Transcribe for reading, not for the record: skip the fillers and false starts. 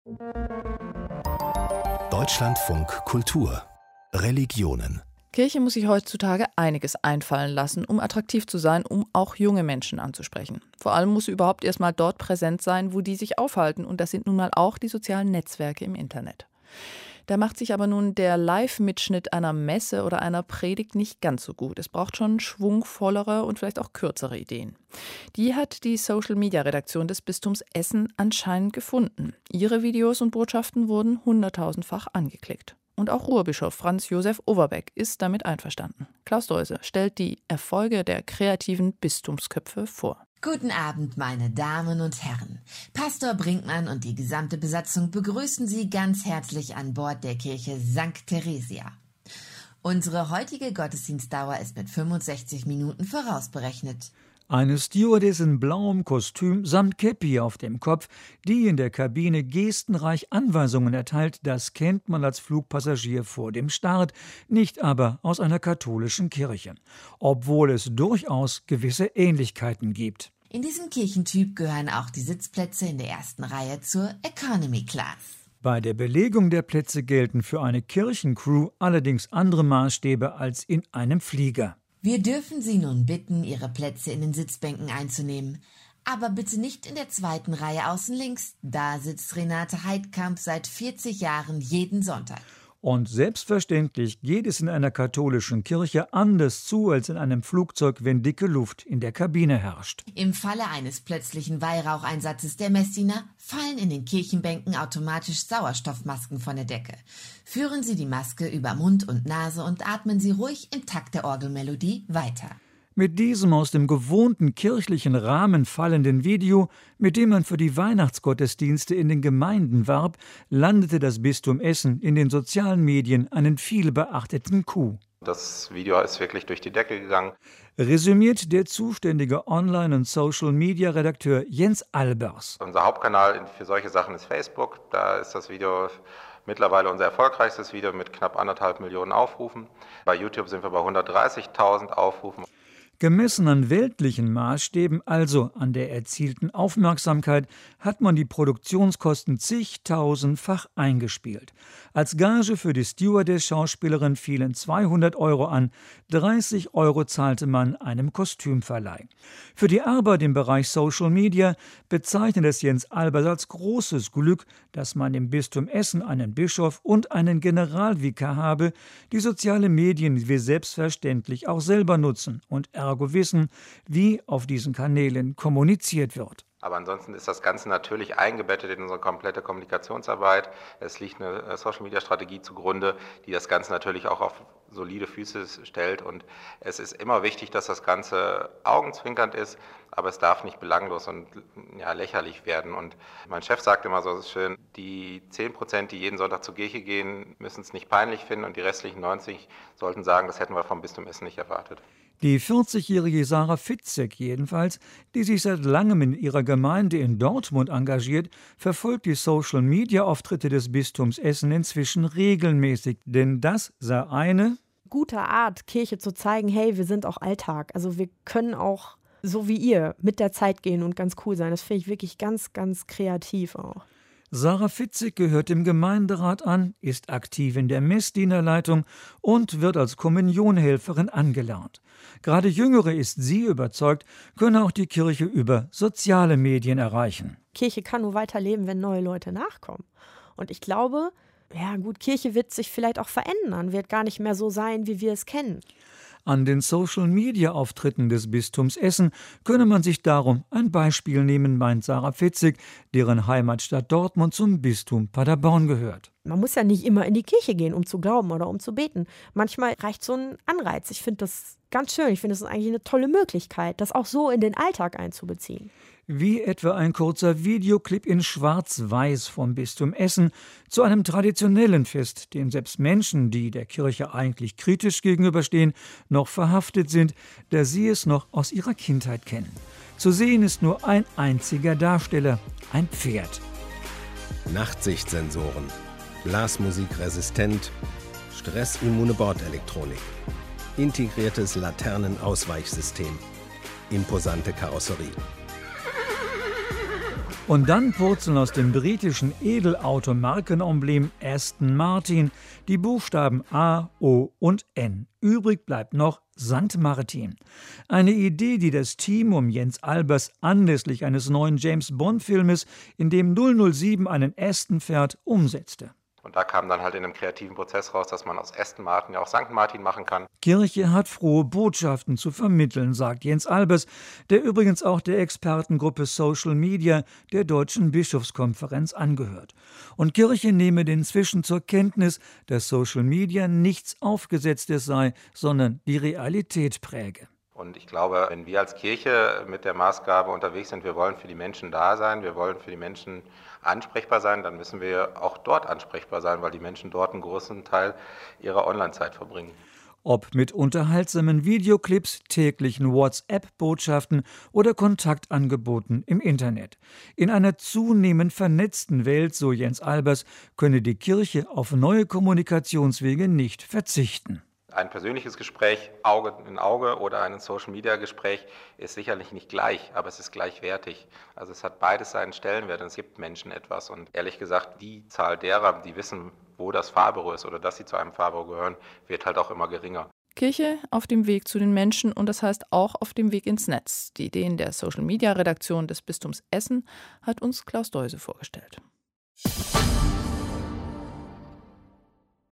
Deutschlandfunk Kultur Religionen. Kirche muss sich heutzutage einiges einfallen lassen, um attraktiv zu sein, um auch junge Menschen anzusprechen. Vor allem muss sie überhaupt erstmal dort präsent sein, wo die sich aufhalten. Und das sind nun mal auch die sozialen Netzwerke im Internet. Da macht sich aber nun der Live-Mitschnitt einer Messe oder einer Predigt nicht ganz so gut. Es braucht schon schwungvollere und vielleicht auch kürzere Ideen. Die hat die Social-Media-Redaktion des Bistums Essen anscheinend gefunden. Ihre Videos und Botschaften wurden 100.000-fach angeklickt. Und auch Ruhrbischof Franz Josef Overbeck ist damit einverstanden. Klaus Deuse stellt die Erfolge der kreativen Bistumsköpfe vor. Guten Abend, meine Damen und Herren. Pastor Brinkmann und die gesamte Besatzung begrüßen Sie ganz herzlich an Bord der Kirche St. Theresia. Unsere heutige Gottesdienstdauer ist mit 65 Minuten vorausberechnet. Eine Stewardess in blauem Kostüm samt Käppi auf dem Kopf, die in der Kabine gestenreich Anweisungen erteilt, das kennt man als Flugpassagier vor dem Start, nicht aber aus einer katholischen Kirche, obwohl es durchaus gewisse Ähnlichkeiten gibt. In diesem Kirchentyp gehören auch die Sitzplätze in der ersten Reihe zur Economy Class. Bei der Belegung der Plätze gelten für eine Kirchencrew allerdings andere Maßstäbe als in einem Flieger. Wir dürfen Sie nun bitten, Ihre Plätze in den Sitzbänken einzunehmen. Aber bitte nicht in der zweiten Reihe außen links. Da sitzt Renate Heidkamp seit 40 Jahren jeden Sonntag. Und selbstverständlich geht es in einer katholischen Kirche anders zu als in einem Flugzeug, wenn dicke Luft in der Kabine herrscht. Im Falle eines plötzlichen Weihraucheinsatzes der Messdiener fallen in den Kirchenbänken automatisch Sauerstoffmasken von der Decke. Führen Sie die Maske über Mund und Nase und atmen Sie ruhig im Takt der Orgelmelodie weiter. Mit diesem aus dem gewohnten kirchlichen Rahmen fallenden Video, mit dem man für die Weihnachtsgottesdienste in den Gemeinden warb, landete das Bistum Essen in den sozialen Medien einen vielbeachteten Coup. Das Video ist wirklich durch die Decke gegangen. Resümiert der zuständige Online- und Social-Media-Redakteur Jens Albers. Unser Hauptkanal für solche Sachen ist Facebook. Da ist das Video mittlerweile unser erfolgreichstes Video mit knapp 1,5 Millionen Aufrufen. Bei YouTube sind wir bei 130.000 Aufrufen. Gemessen an weltlichen Maßstäben, also an der erzielten Aufmerksamkeit, hat man die Produktionskosten zigtausendfach eingespielt. Als Gage für die Stewardess-Schauspielerin fielen 200 € an, 30 € zahlte man einem Kostümverleih. Für die Arbeit im Bereich Social Media bezeichnet es Jens Albers als großes Glück, dass man im Bistum Essen einen Bischof und einen Generalvikar habe, die soziale Medien wir selbstverständlich auch selber nutzen und ergo wissen, wie auf diesen Kanälen kommuniziert wird. Aber ansonsten ist das Ganze natürlich eingebettet in unsere komplette Kommunikationsarbeit. Es liegt eine Social-Media-Strategie zugrunde, die das Ganze natürlich auch auf solide Füße stellt. Und es ist immer wichtig, dass das Ganze augenzwinkernd ist, aber es darf nicht belanglos und lächerlich werden. Und mein Chef sagt immer so schön, die 10%, die jeden Sonntag zur Kirche gehen, müssen es nicht peinlich finden und die restlichen 90% sollten sagen, das hätten wir vom Bistum Essen nicht erwartet. Die 40-jährige Sarah Fitzek jedenfalls, die sich seit langem in ihrer Gemeinde in Dortmund engagiert, verfolgt die Social-Media-Auftritte des Bistums Essen inzwischen regelmäßig. Denn das sei eine gute Art, Kirche zu zeigen, hey, wir sind auch Alltag. Also wir können auch, so wie ihr, mit der Zeit gehen und ganz cool sein. Das finde ich wirklich ganz, ganz kreativ auch. Sarah Fitzek gehört dem Gemeinderat an, ist aktiv in der Messdienerleitung und wird als Kommunionhelferin angelernt. Gerade Jüngere, ist sie überzeugt, könne auch die Kirche über soziale Medien erreichen. Kirche kann nur weiterleben, wenn neue Leute nachkommen. Und ich glaube, Kirche wird sich vielleicht auch verändern, wird gar nicht mehr so sein, wie wir es kennen. An den Social-Media-Auftritten des Bistums Essen könne man sich darum ein Beispiel nehmen, meint Sarah Fitzek, deren Heimatstadt Dortmund zum Bistum Paderborn gehört. Man muss ja nicht immer in die Kirche gehen, um zu glauben oder um zu beten. Manchmal reicht so ein Anreiz. Ich finde das ganz schön. Ich finde, das ist eigentlich eine tolle Möglichkeit, das auch so in den Alltag einzubeziehen. Wie etwa ein kurzer Videoclip in Schwarz-Weiß vom Bistum Essen zu einem traditionellen Fest, dem selbst Menschen, die der Kirche eigentlich kritisch gegenüberstehen, noch verhaftet sind, da sie es noch aus ihrer Kindheit kennen. Zu sehen ist nur ein einziger Darsteller, ein Pferd. Nachtsichtsensoren, Blasmusikresistent, stressimune Bordelektronik, integriertes Laternenausweichsystem, imposante Karosserie. Und dann purzeln aus dem britischen Edelauto-Markenemblem Aston Martin die Buchstaben A, O und N. Übrig bleibt noch St. Martin. Eine Idee, die das Team um Jens Albers anlässlich eines neuen James-Bond-Filmes, in dem 007 einen Aston fährt, umsetzte. Und da kam dann halt in einem kreativen Prozess raus, dass man aus Aston Martin ja auch St. Martin machen kann. Kirche hat frohe Botschaften zu vermitteln, sagt Jens Albers, der übrigens auch der Expertengruppe Social Media der Deutschen Bischofskonferenz angehört. Und Kirche nehme inzwischen zur Kenntnis, dass Social Media nichts Aufgesetztes sei, sondern die Realität präge. Und ich glaube, wenn wir als Kirche mit der Maßgabe unterwegs sind, wir wollen für die Menschen da sein, wir wollen für die Menschen ansprechbar sein, dann müssen wir auch dort ansprechbar sein, weil die Menschen dort einen großen Teil ihrer Online-Zeit verbringen. Ob mit unterhaltsamen Videoclips, täglichen WhatsApp-Botschaften oder Kontaktangeboten im Internet. In einer zunehmend vernetzten Welt, so Jens Albers, könne die Kirche auf neue Kommunikationswege nicht verzichten. Ein persönliches Gespräch, Auge in Auge oder ein Social-Media-Gespräch ist sicherlich nicht gleich, aber es ist gleichwertig. Also es hat beides seinen Stellenwert und es gibt Menschen etwas. Und ehrlich gesagt, die Zahl derer, die wissen, wo das Fahrbüro ist oder dass sie zu einem Fahrbüro gehören, wird halt auch immer geringer. Kirche auf dem Weg zu den Menschen und das heißt auch auf dem Weg ins Netz. Die Ideen der Social-Media-Redaktion des Bistums Essen hat uns Klaus Deuse vorgestellt.